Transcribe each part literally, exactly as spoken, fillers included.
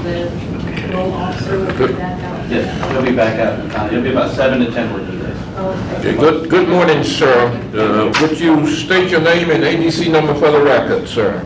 the parole officer will be back out? Yes, he'll be back out. Uh, He'll be about seven to ten working days. Okay. Okay, good, good morning, sir. Uh, would you state your name and A D C number for the record, sir?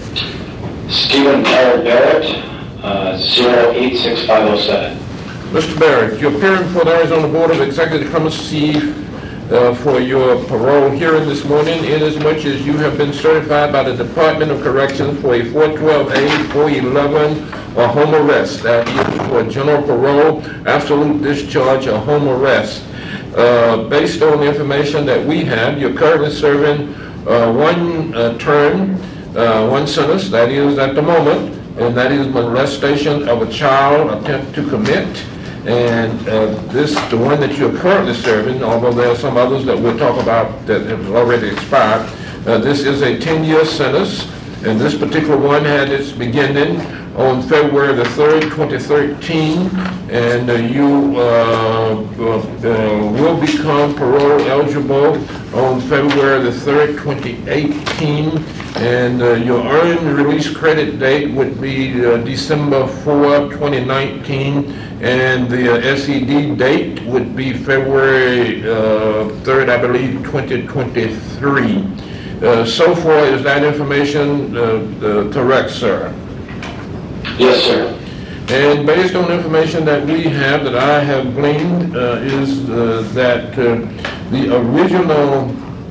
Stephen Tyler Barrett, uh, zero eight six five oh seven. Mister Barrett, you're appearing for the Arizona Board of Executive Clemency uh, for your parole hearing this morning, inasmuch as you have been certified by the Department of Corrections for a four twelve A, four eleven, or home arrest. That is for general parole, absolute discharge, or home arrest. Uh, based on the information that we have, you're currently serving uh, one uh, term, uh, one sentence, that is at the moment, and that is molestation of a child, attempt to commit. And uh, this, the one that you're currently serving, although there are some others that we'll talk about that have already expired, uh, this is a ten-year sentence, and this particular one had its beginning on February the third, twenty thirteen, and uh, you uh, uh, will become parole eligible on February the third, twenty eighteen, and uh, your earned release credit date would be uh, December fourth, twenty nineteen, and the uh, S E D date would be February uh, third, I believe, twenty twenty-three. Uh, so far, is that information uh, uh, correct, sir? Yes, sir. And based on information that we have, that I have gleaned, uh, is uh, that uh, the original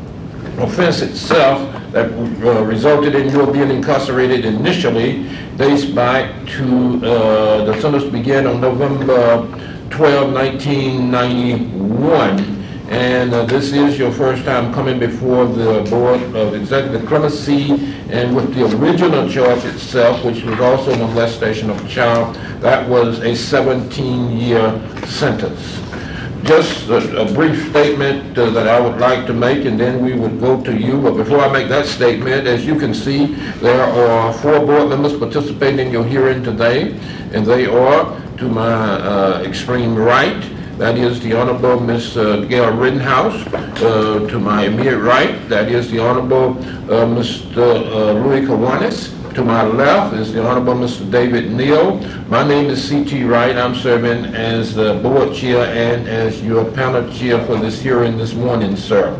offense itself that uh, resulted in your being incarcerated initially dates back to uh, the sentence began on November twelfth, nineteen ninety-one. And uh, this is your first time coming before the Board of Executive Clemency, and with the original charge itself, which was also molestation of a child, that was a seventeen-year sentence. Just a, a brief statement uh, that I would like to make, and then we would go to you. But before I make that statement, as you can see, there are four board members participating in your hearing today, and they are, to my uh, extreme right, that is the Honorable Miz Uh, Gail Rittenhouse. Uh, to my immediate right, that is the Honorable uh, Mister Uh, Louis Kiwanis. To my left is the Honorable Mister David Neal. My name is C T Wright. I'm serving as the board chair and as your panel chair for this hearing this morning, sir.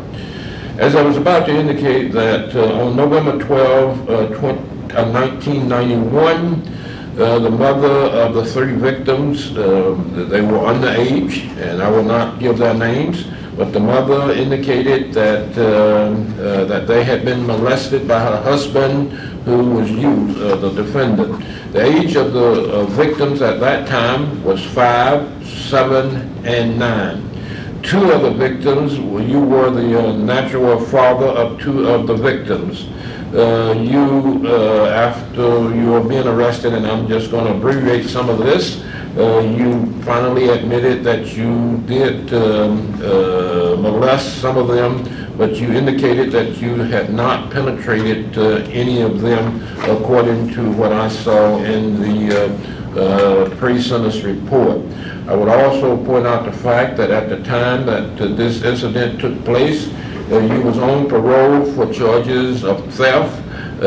As I was about to indicate that uh, on November twelfth, uh, nineteen ninety-one, Uh, the mother of the three victims, uh, they were underage, and I will not give their names, but the mother indicated that uh, uh, that they had been molested by her husband, who was you, uh, the defendant. The age of the uh, victims at that time was five, seven, and nine. Two of the victims, well, you were the uh, natural father of two of the victims. Uh, you, uh, after you were being arrested, and I'm just going to abbreviate some of this, uh, you finally admitted that you did um, uh, molest some of them, but you indicated that you had not penetrated uh, any of them, according to what I saw in the uh, uh, pre-sentence report. I would also point out the fact that at the time that uh, this incident took place, Uh, you was on parole for charges of theft uh,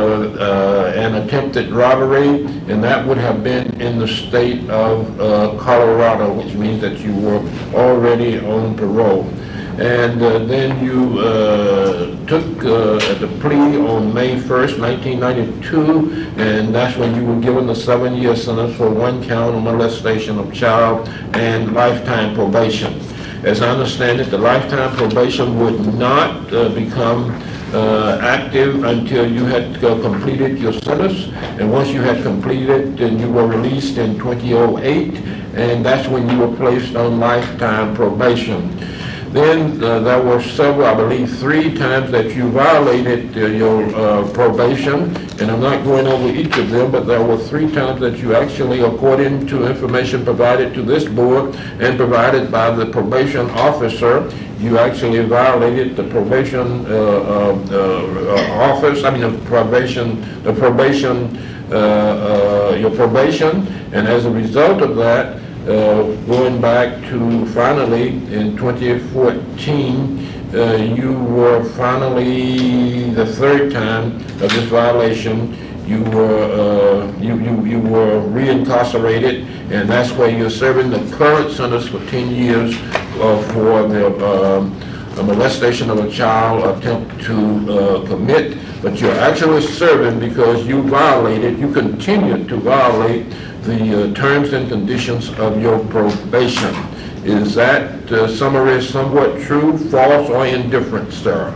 uh, and attempted robbery, and that would have been in the state of uh, Colorado, which means that you were already on parole. And uh, then you uh, took uh, the plea on May first, nineteen ninety-two, and that's when you were given the seven-year sentence for one count of molestation of child and lifetime probation. As I understand it, the lifetime probation would not uh, become uh, active until you had uh, completed your sentence. And once you had completed, then you were released in two thousand eight, and that's when you were placed on lifetime probation. Then uh, there were several, I believe three times that you violated uh, your uh, probation, and I'm not going over each of them, but there were three times that you actually, according to information provided to this board and provided by the probation officer, you actually violated the probation uh, uh, uh, office, I mean the probation, the probation, uh, uh, your probation, and as a result of that, Uh, going back to finally in twenty fourteen, uh, you were finally, the third time of this violation, you were uh, you, you you were reincarcerated, and that's where you're serving the current sentence for ten years uh, for the um, a molestation of a child attempt to uh, commit, but you're actually serving because you violated, you continue to violate the uh, terms and conditions of your probation. Is that uh, summary somewhat true, false, or indifferent, sir?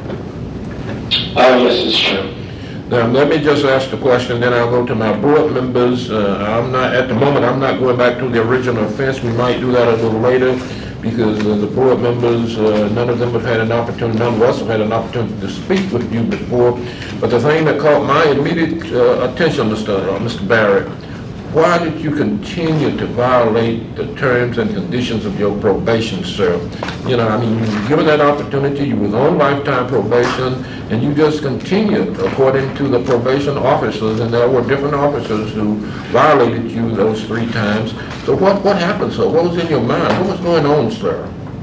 Uh, yes, it's true. Now, let me just ask the question, then I'll go to my board members. Uh, I'm not, at the moment, I'm not going back to the original offense. We might do that a little later, because uh, the board members, uh, none of them have had an opportunity, none of us have had an opportunity to speak with you before. But the thing that caught my immediate uh, attention, Mister Uh, Mister Barrett, why did you continue to violate the terms and conditions of your probation, sir? You know, I mean, you were given that opportunity, you was on lifetime probation, and you just continued according to the probation officers, and there were different officers who violated you those three times. So what, what happened, sir? What was in your mind? What was going on, sir?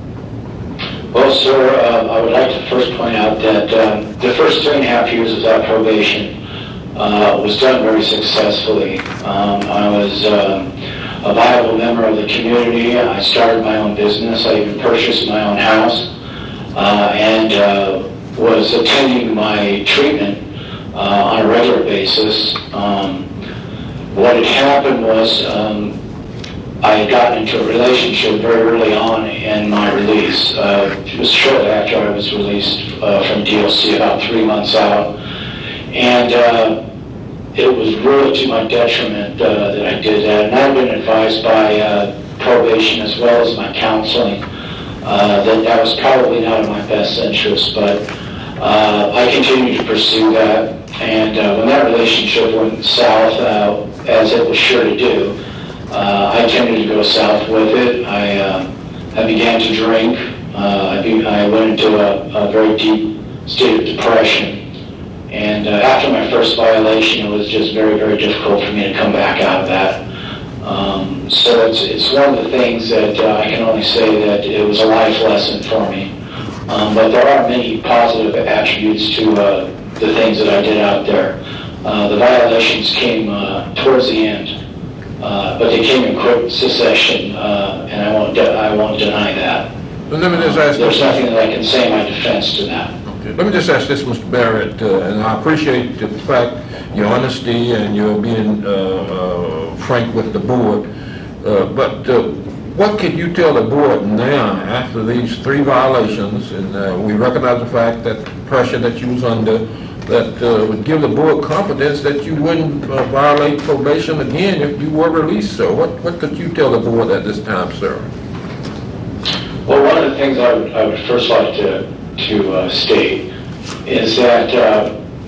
Well, sir, uh, I would like to first point out that um, the first three and a half years of that probation uh, was done very successfully. Um, I was um, a viable member of the community. I started my own business. I even purchased my own house uh, and uh, was attending my treatment uh, on a regular basis. Um, what had happened was um, I had gotten into a relationship very early on in my release. Uh, it was shortly after I was released uh, from D L C, about three months out. And uh, it was really to my detriment uh, that I did that. And I've been advised by uh, probation as well as my counseling uh, that that was probably not in my best interest. But uh, I continued to pursue that. And uh, when that relationship went south, uh, as it was sure to do, Uh, I tended to go south with it. I, uh, I began to drink. Uh, I, be, I went into a, a very deep state of depression. And uh, after my first violation, it was just very, very difficult for me to come back out of that. Um, so it's, it's one of the things that uh, I can only say that it was a life lesson for me. Um, but there are many positive attributes to uh, the things that I did out there. Uh, the violations came uh, towards the end. Uh, but they came in quick succession, uh, and I won't, de- I won't deny that. Let me just ask There's this. nothing that I can say in my defense to that. Okay. Let me just ask this, Mister Barrett, uh, and I appreciate the fact, your honesty, and your being uh, uh, frank with the board. Uh, but uh, what can you tell the board now after these three violations, and uh, we recognize the fact that pressure that you was under, that uh, would give the board confidence that you wouldn't uh, violate probation again if you were released, sir? What, what could you tell the board at this time, sir? Well, one of the things I would, I would first like to, to uh, state is that uh,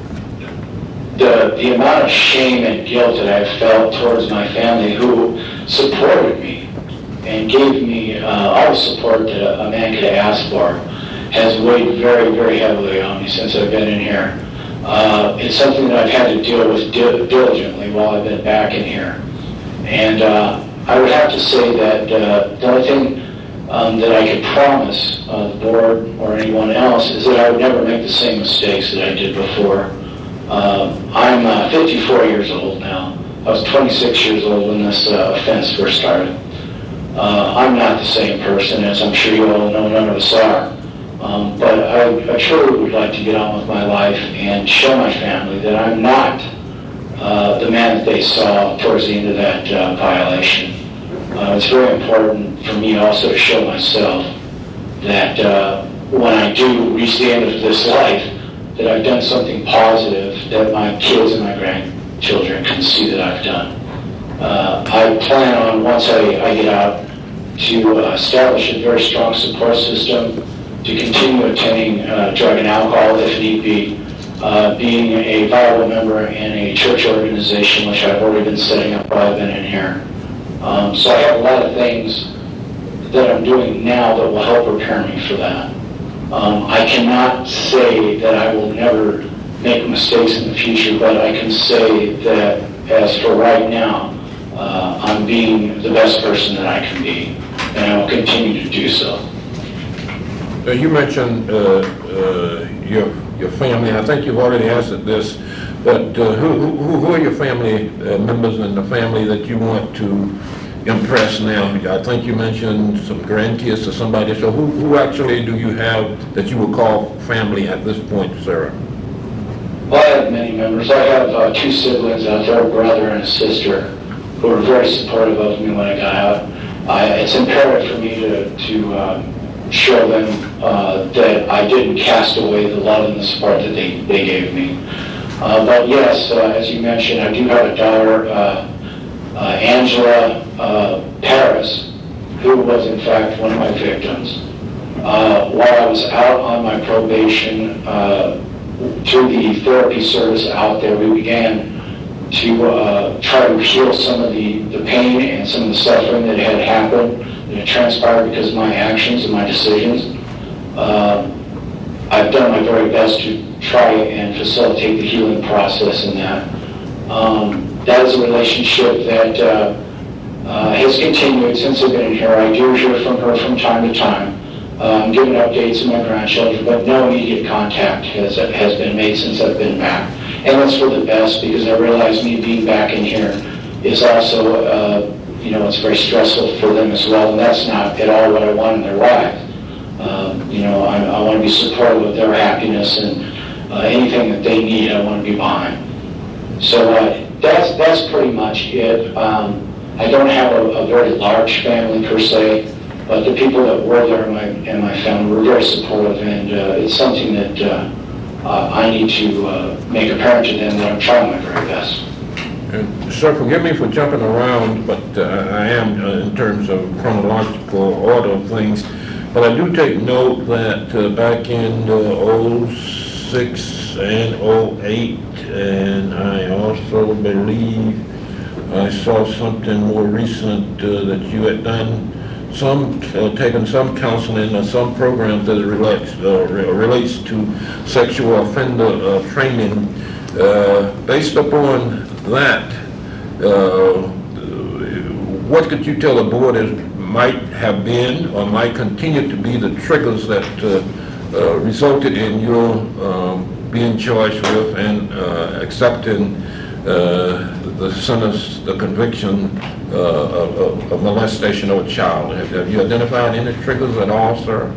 the, the amount of shame and guilt that I felt towards my family who supported me and gave me uh, all the support that a, a man could ask for has weighed very, very heavily on me since I've been in here. Uh, it's something that I've had to deal with di- diligently while I've been back in here. And uh, I would have to say that uh, the only thing um, that I could promise uh, the board or anyone else is that I would never make the same mistakes that I did before. Uh, I'm uh, fifty-four years old now. I was twenty-six years old when this uh, offense first started. Uh, I'm not the same person, as I'm sure you all know none of us are. Um, but I, I truly would like to get on with my life and show my family that I'm not uh, the man that they saw towards the end of that uh, violation. Uh, it's very important for me also to show myself that uh, when I do reach the end of this life, that I've done something positive that my kids and my grandchildren can see that I've done. Uh, I plan on, once I, I get out, to uh, establish a very strong support system, to continue attending uh, drug and alcohol if need be, uh, being a viable member in a church organization, which I've already been setting up while I've been in here. Um, so I have a lot of things that I'm doing now that will help prepare me for that. Um, I cannot say that I will never make mistakes in the future, but I can say that as for right now, uh, I'm being the best person that I can be, and I will continue to do so. Uh, you mentioned uh, uh, your your family. I think you've already answered this, But uh, who, who, who are your family uh, members in the family that you want to impress now? I think you mentioned some grandkids or somebody. So who, who actually do you have that you would call family at this point, Sarah? Well, I have many members. I have uh, two siblings out there, a brother and a sister, who were very supportive of me when I got out. I, it's imperative for me to, to uh, show them uh, that I didn't cast away the love and the support that they, they gave me. Uh, but yes, uh, as you mentioned, I do have a daughter, uh, uh, Angela uh, Paris, who was in fact one of my victims. Uh, while I was out on my probation, uh, through the therapy service out there, we began to uh, try to heal some of the, the pain and some of the suffering that had happened, that had transpired because of my actions and my decisions. Uh, I've done my very best to try and facilitate the healing process in that. Um, that is a relationship that uh, uh, has continued since I've been in here. I do hear from her from time to time. Um, giving updates to my grandchildren, but no immediate contact has has been made since I've been back. And that's for the best, because I realize me being back in here is also, uh, you know, it's very stressful for them as well, and that's not at all what I want in their lives. Um, you know, I, I want to be supportive of their happiness, and uh, anything that they need, I want to be behind. So uh, that's that's pretty much it. Um, I don't have a, a very large family per se. But the people that were there in my, in my family were very supportive, and uh, it's something that uh, uh, I need to uh, make apparent to them that I'm trying my very best. And, sir, forgive me for jumping around, but uh, I am uh, in terms of chronological order of things. But I do take note that uh, back in oh six and oh eight, and I also believe I saw something more recent uh, that you had done. Some uh, taken some counseling or some programs that relates uh, re relates to sexual offender uh, training. Uh, based upon that, uh, what could you tell the board is might have been or might continue to be the triggers that uh, uh, resulted in your um, being charged with and uh, accepting uh, the sentence, the conviction uh, of, of molestation of a child? Have, have you identified any triggers at all, sir?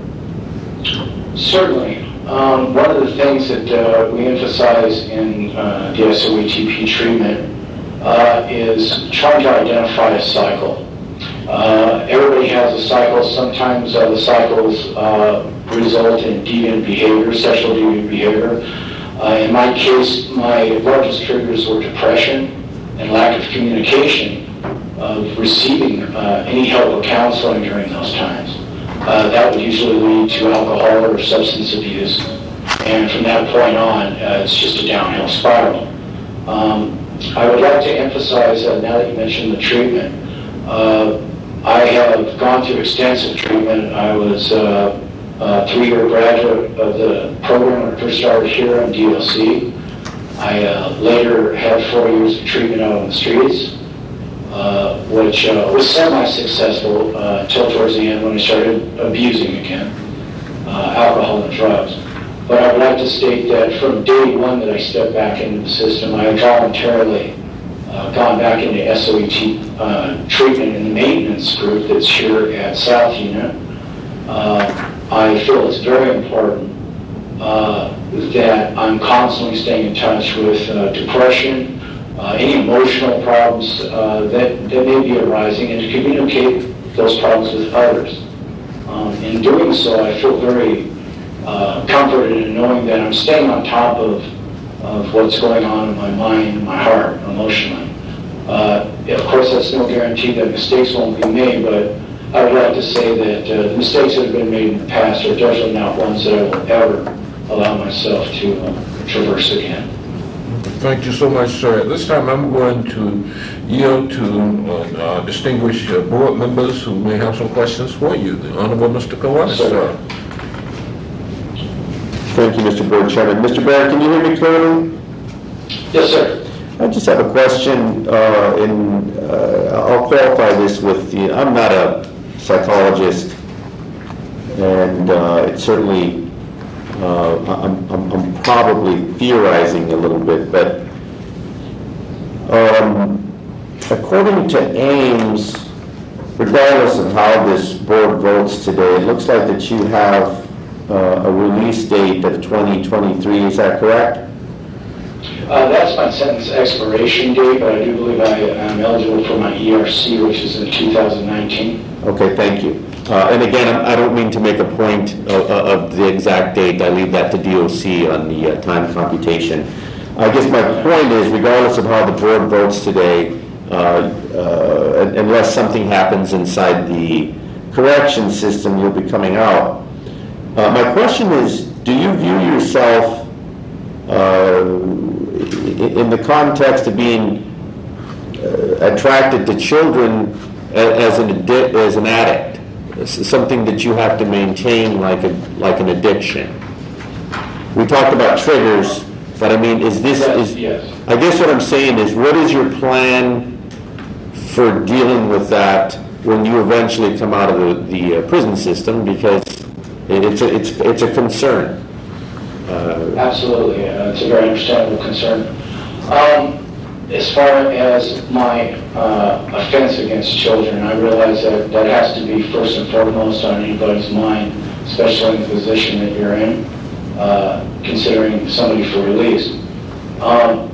Certainly. Um, one of the things that uh, we emphasize in uh, the S O A T P treatment uh, is trying to identify a cycle. Uh, everybody has a cycle. Sometimes uh, the cycles uh, result in deviant behavior, sexual deviant behavior. Uh, in my case, my largest triggers were depression and lack of communication of receiving uh, any help or counseling during those times. Uh, that would usually lead to alcohol or substance abuse, and from that point on, uh, it's just a downhill spiral. Um, I would like to emphasize, uh, now that you mentioned the treatment, uh, I have gone through extensive treatment. I was uh, a three-year graduate of the program when I first started here on D L C. I uh, later had four years of treatment out on the streets, uh, which uh, was semi-successful uh, until towards the end when I started abusing again, uh, alcohol and drugs. But I would like to state that from day one that I stepped back into the system, I had voluntarily uh, gone back into S O E T uh, treatment in the maintenance group that's here at South Unit. Uh, I feel it's very important uh, that I'm constantly staying in touch with uh, depression, uh, any emotional problems uh, that, that may be arising, and to communicate those problems with others. Um, in doing so, I feel very uh, comforted in knowing that I'm staying on top of, of what's going on in my mind and my heart emotionally. Uh, of course, that's no guarantee that mistakes won't be made, but I would like to say that uh, the mistakes that have been made in the past are definitely not ones that I will ever allow myself to uh, traverse again. Thank you so much, sir. At this time, I'm going to yield to uh, uh, distinguished uh, board members who may have some questions for you. The Honorable Mister Kiwanis, sir. Thank you, Mister Board Chairman. Mister Barrett, can you hear me clearly? Yes, sir. I just have a question, uh, and uh, I'll qualify this with the, I'm not a psychologist, and uh, it's certainly, uh, I'm, I'm, I'm probably theorizing a little bit, but Um, according to Ames, regardless of how this board votes today, it looks like that you have uh, a release date of twenty twenty-three, is that correct? Uh, that's my sentence expiration date, but I do believe I am eligible for my E R C, which is in two thousand nineteen. Okay, thank you. Uh, and again, I don't mean to make a point of, of the exact date. I leave that to D O C on the uh, time computation. I guess my point is, regardless of how the board votes today, uh, uh, unless something happens inside the correction system, you'll be coming out. Uh, my question is, do you view yourself uh, in the context of being uh, attracted to children as an addi- as an addict, something that you have to maintain like a like an addiction? We talked about triggers, but I mean, is this Yes, is? yes. I guess what I'm saying is, what is your plan for dealing with that when you eventually come out of the, the uh, prison system? Because it's a, it's it's a concern. Uh, Absolutely, uh, it's a very understandable concern. Um, as far as my uh, offense against children, I realize that that has to be first and foremost on anybody's mind, especially in the position that you're in, uh, considering somebody for release. Um,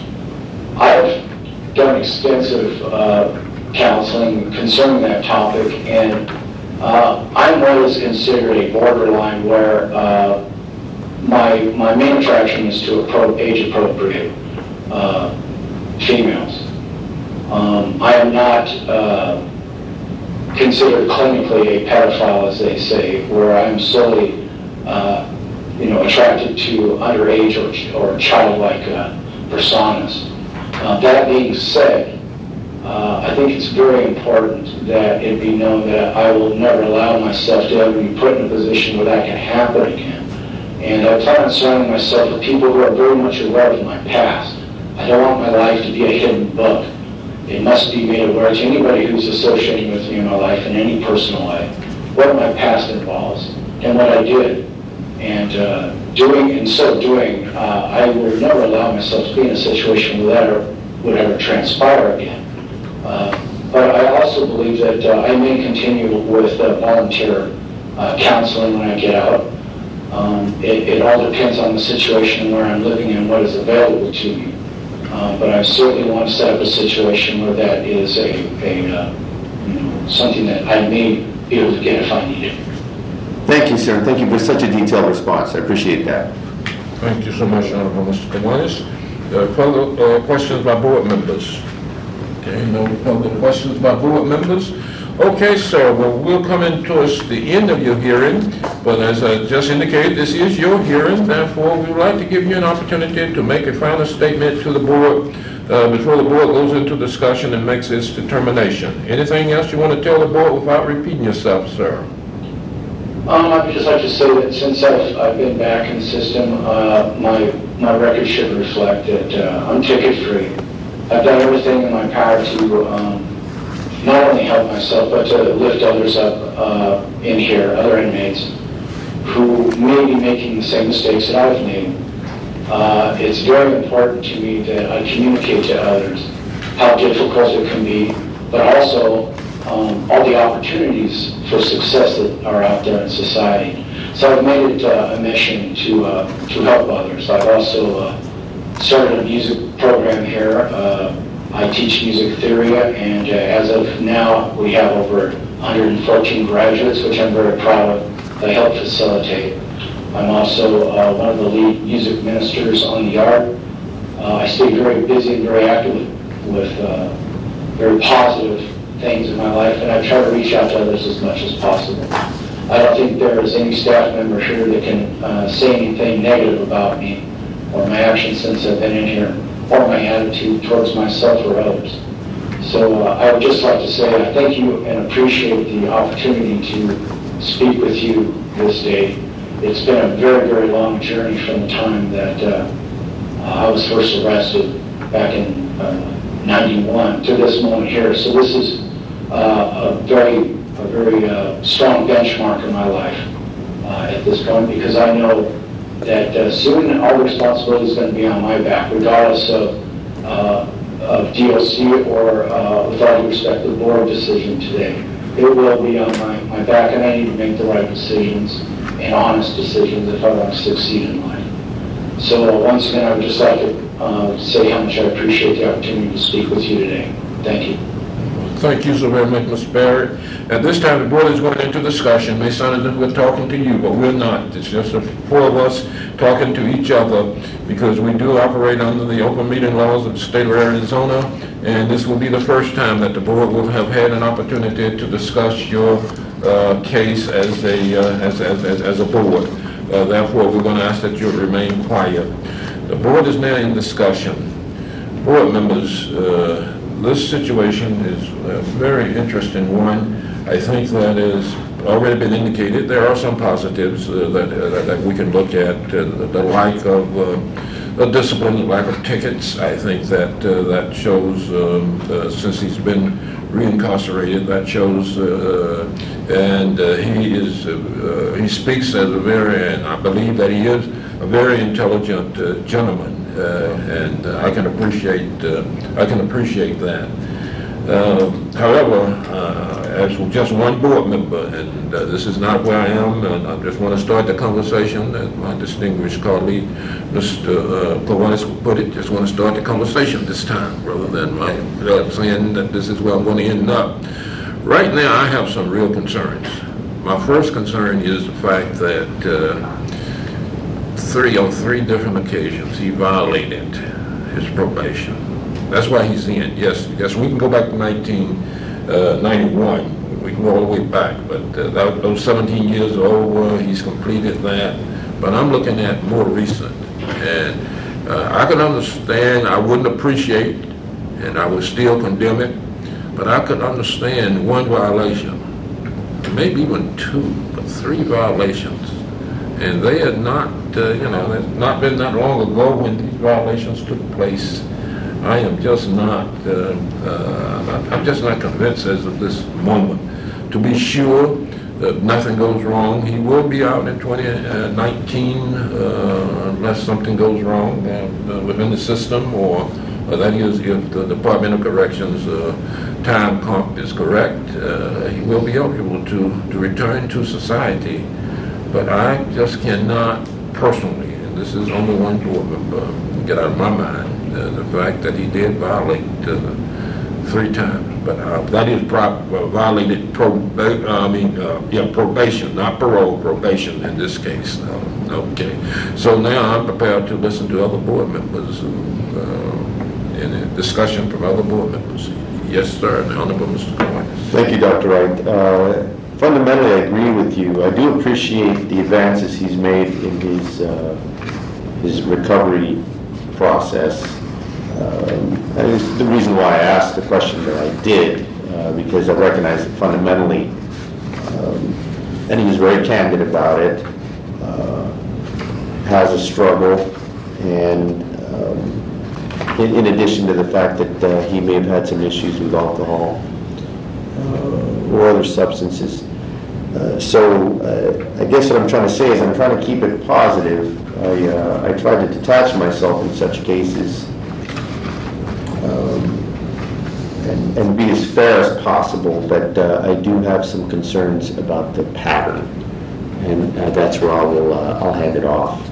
I've done extensive uh, counseling concerning that topic, and uh, I'm what is considered a borderline where uh, my my main attraction is to appro- age-appropriate uh, females. Um, I am not uh, considered clinically a pedophile, as they say, where I'm solely, uh, you know, attracted to underage or, or childlike uh, personas. Uh, that being said, uh, I think it's very important that it be known that I will never allow myself to ever be put in a position where that can happen again. And I plan on surrounding myself with people who are very much aware of my past. I don't want my life to be a hidden book. It must be made aware to anybody who's associating with me in my life in any personal way what my past involves and what I did. And uh, doing, in so doing, uh, I will never allow myself to be in a situation where that ever, would ever transpire again. Uh, but I also believe that uh, I may continue with uh, volunteer uh, counseling when I get out. Um, it, it all depends on the situation where I'm living and what is available to me. Uh, but I certainly want to set up a situation where that is a, a uh, you know, something that I may be able to get if I need it. Thank you, sir, and thank you for such a detailed response. I appreciate that. Thank you so much, Honorable Mister Kiwanis. Uh, further uh, questions by board members? Okay, no further questions by board members? Okay, sir, well, we'll come in towards the end of your hearing, but as I just indicated, this is your hearing, therefore, we would like to give you an opportunity to make a final statement to the board uh, before the board goes into discussion and makes its determination. Anything else you want to tell the board without repeating yourself, sir? Um, I'd just like to say that since I've, I've been back in the system, uh, my, my record should reflect that uh, I'm ticket-free. I've done everything in my power to um, not only help myself, but to lift others up uh, in here, other inmates, who may be making the same mistakes that I've made. Uh, it's very important to me that I communicate to others how difficult it can be, but also um, all the opportunities for success that are out there in society. So I've made it uh, a mission to uh, to help others. I've also uh, started a music program here. Uh, I teach music theory, and uh, as of now, we have over one hundred fourteen graduates, which I'm very proud of. I help facilitate. I'm also uh, one of the lead music ministers on the yard. Uh, I stay very busy and very active with, with uh, very positive things in my life, and I try to reach out to others as much as possible. I don't think there is any staff member here that can uh, say anything negative about me or my actions since I've been in here, or my attitude towards myself or others. So uh, I would just like to say I thank you and appreciate the opportunity to speak with you this day. It's been a very, very long journey from the time that uh, I was first arrested back in uh, ninety-one to this moment here. So this is uh, a very, a very uh, strong benchmark in my life uh, at this point, because I know that uh, soon all the responsibility is going to be on my back, regardless of uh, of D O C or, uh, with all due respect, the board decision today. It will be on my, my back, and I need to make the right decisions and honest decisions if I want to succeed in life. So uh, once again, I would just like to uh, say how much I appreciate the opportunity to speak with you today. Thank you. Thank you so very much, Mister Barrett. At this time, the board is going into discussion. It may sound as if we're talking to you, but we're not. It's just the four of us talking to each other because we do operate under the open meeting laws of the state of Arizona, and this will be the first time that the board will have had an opportunity to discuss your uh, case as a, uh, as, as, as, as a board. Uh, therefore, we're going to ask that you remain quiet. The board is now in discussion. Board members, uh, this situation is a very interesting one. I think that has already been indicated. There are some positives uh, that, uh, that we can look at, uh, the lack of uh, a discipline, the lack of tickets. I think that uh, that shows, um, uh, since he's been reincarcerated, that shows, uh, and uh, he is, uh, he speaks as a very, and I believe that he is a very intelligent uh, gentleman. Uh, and uh, I can appreciate uh, I can appreciate that. Uh, however, uh, as just one board member, and uh, this is not where I am, and I just want to start the conversation, as my distinguished colleague, Mister Uh, Pawanis put it, just want to start the conversation this time, rather than my, uh, saying that this is where I'm going to end up. Right now, I have some real concerns. My first concern is the fact that uh, Three on three different occasions, he violated his probation. That's why he's in. Yes, yes, we can go back to nineteen ninety-one. We can go all the way back, but uh, that, those seventeen years are over. He's completed that. But I'm looking at more recent, and uh, I can understand. I wouldn't appreciate, and I would still condemn it. But I could understand one violation, maybe even two, but three violations. And they had not, uh, you know, it's not been that long ago when these violations took place. I am just not, uh, uh, I'm just not convinced as of this moment. To be sure that nothing goes wrong, he will be out in twenty nineteen uh, unless something goes wrong uh, within the system, or uh, that is, if the Department of Corrections uh, time comp is correct, uh, he will be eligible to, to return to society. But I just cannot personally, and this is only one board member, get out of my mind uh, the fact that he did violate uh, three times. But uh, that is prob uh, violated proba uh, I mean, uh, yeah, probation, not parole, probation in this case. Uh, okay. So now I'm prepared to listen to other board members uh, in a discussion from other board members. Yes, sir. The Honorable Mister Coyne. Thank you, Doctor Wright. Uh, Fundamentally, I agree with you. I do appreciate the advances he's made in his uh, his recovery process. Um, and it's the reason why I asked the question that I did, uh, because I recognize that fundamentally, um, and he was very candid about it, uh, has a struggle, and um, in, in addition to the fact that uh, he may have had some issues with alcohol uh, or other substances. Uh, so uh, I guess what I'm trying to say is I'm trying to keep it positive. I, uh, I try to detach myself in such cases um, and, and be as fair as possible, but uh, I do have some concerns about the pattern, and uh, that's where I will uh, I'll hand it off.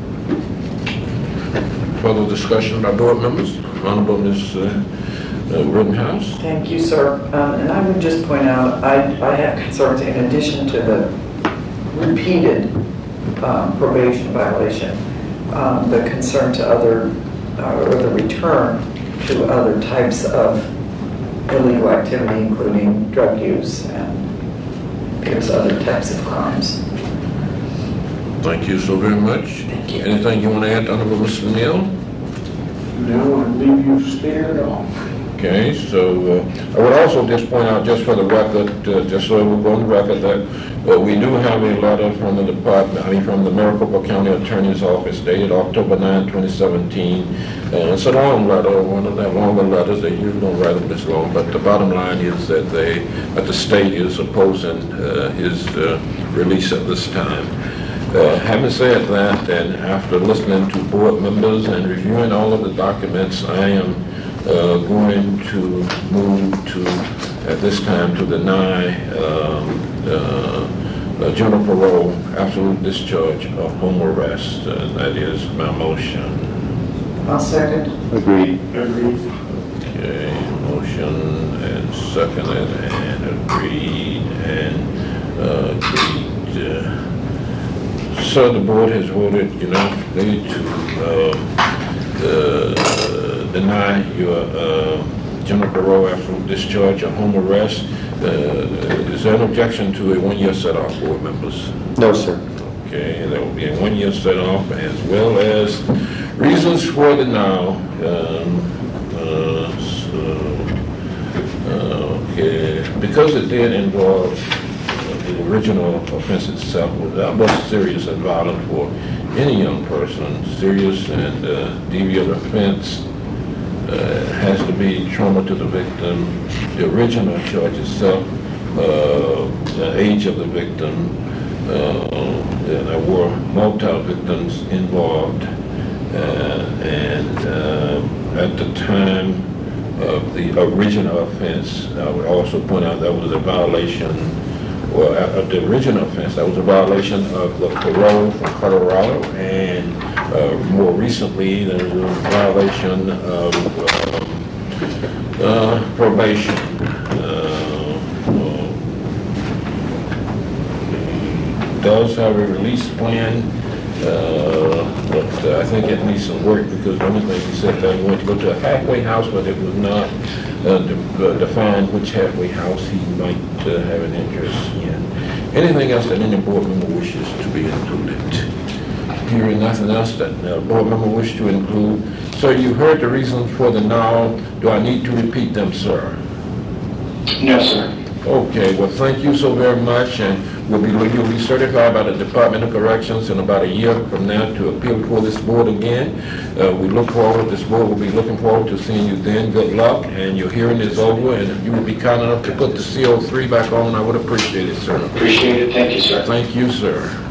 Further discussion by board members? Honorable Miz Uh, Uh, Rittenhouse. Thank you, sir. Um, and I would just point out, I, I have concerns in addition to the repeated um, probation violation, um, the concern to other, uh, or the return to other types of illegal activity, including drug use and various other types of crimes. Thank you so very much. Thank you. Anything you want to add, Honorable Mister Neal? No, I believe you've stated it all. Okay, so uh, I would also just point out, just for the record, uh, just so we're on the record, that uh, we do have a letter from the department, I mean from the Maricopa County Attorney's Office dated October ninth, twenty seventeen. And it's a long letter, one of the longer letters. They usually don't write them this long, but the bottom line is that they, that the state is opposing uh, his uh, release at this time. Uh, having said that, and after listening to board members and reviewing all of the documents, I am uh, going to move to, at this time, to deny um, uh, uh, general parole, absolute discharge of home arrest. And that is my motion. I'll second. Agreed. Agreed. Okay, motion and seconded and agreed and uh, agreed. Uh, So the board has voted unanimously to um, uh, deny your uh, general parole absolute discharge of home arrest. Uh, Is there an objection to a one-year set-off, board members? No, sir. Okay, there will be a one-year set-off as well as reasons for denial. Um, uh, so, uh, okay, because it did involve uh, the original offense itself was that most serious and violent for any young person, serious and uh, deviant offense uh, has to be trauma to the victim. The original charge itself, uh, the age of the victim, uh, there were multiple victims involved, uh, and uh, at the time of the original offense, I would also point out that was a violation, well, of the original offense, that was a violation of the parole from Colorado, and uh, more recently, there was a violation of um, uh, probation. Uh, uh, does have a release plan, uh, but uh, I think it needs some work because the only thing he said that he wanted to go to a halfway house, but it was not uh, de- uh, defined which halfway house he might uh, have an interest in. Anything else that any board member wishes to be included? Hearing nothing else that uh, board member wish to include. So you heard the reasons for the now. Do I need to repeat them, sir? No, sir. Okay, well, thank you so very much, and we'll be, you'll be certified by the Department of Corrections in about a year from now to appeal before this board again. Uh, we look forward, this board will be looking forward to seeing you then. Good luck, and your hearing is over, and if you would be kind enough to put the C O three back on, I would appreciate it, sir. Appreciate it. Thank you, sir. Thank you, sir.